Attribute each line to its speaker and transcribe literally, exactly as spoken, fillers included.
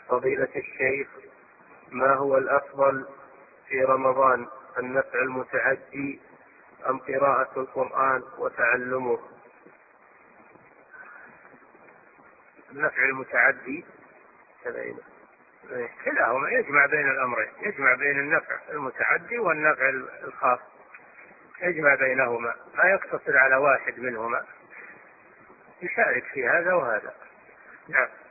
Speaker 1: فضيلة الشيخ، ما هو الأفضل في رمضان، النفع المتعدي أم قراءة القرآن وتعلمه؟
Speaker 2: النفع المتعدي كلاهما يجمع بين الأمرين، يجمع بين النفع المتعدي والنفع الخاص، يجمع بينهما، لا يقتصر على واحد منهما، يشارك في هذا وهذا. نعم.